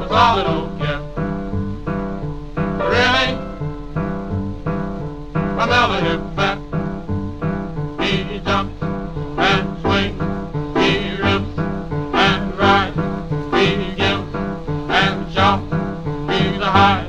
Bobby don't care. Really? Remember him back. He jumps and swings, he rips and rides, he gives and shouts. He's a high